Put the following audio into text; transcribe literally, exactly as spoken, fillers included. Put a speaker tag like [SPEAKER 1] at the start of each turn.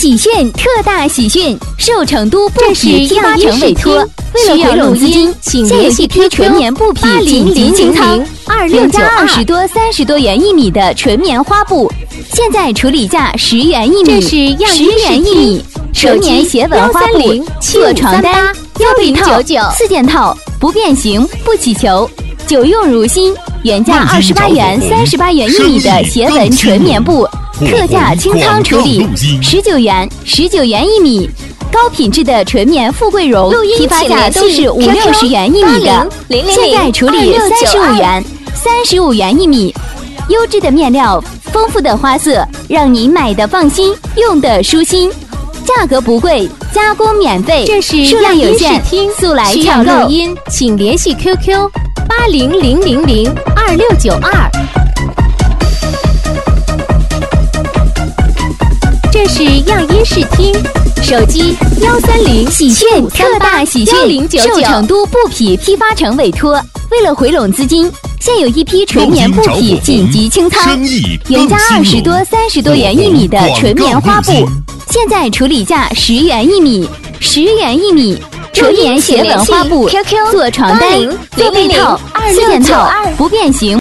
[SPEAKER 1] 喜讯！特大喜讯！受成都布匹批发城委托，为了回笼资金，现有一批纯棉布匹紧急清仓，原价二十多、三十多元一米的纯棉花布，现在处理价十元一米，十元一米。纯棉斜纹花布，做床单、腰背套、四件套，不变形、不起球，久用如新。原价二十八元、三十八元一米的斜纹纯棉布，特价清仓处理，十九元、十九元一米。高品质的纯棉富贵绒，批发价都是五六十元一米的，现在处理三十五元、三十五元一米。优质的面料，丰富的花色，让你买的放心，用的舒心。价格不贵，加工免费，
[SPEAKER 2] 这是
[SPEAKER 1] 数量有限，速来抢购。
[SPEAKER 2] 录音，请联系 Q Q 八零零零零二六九二。这是样音视听，手机幺三零
[SPEAKER 1] 喜讯！特大喜讯！受成都布匹批发城委托，为了回笼资金，现有一批纯棉布匹紧急清仓，原价二十多、三十多元一米的纯棉花布，现在处理价十元一米，十元一米。纯棉斜纹花布，做床单、做被套、四件套，不变形。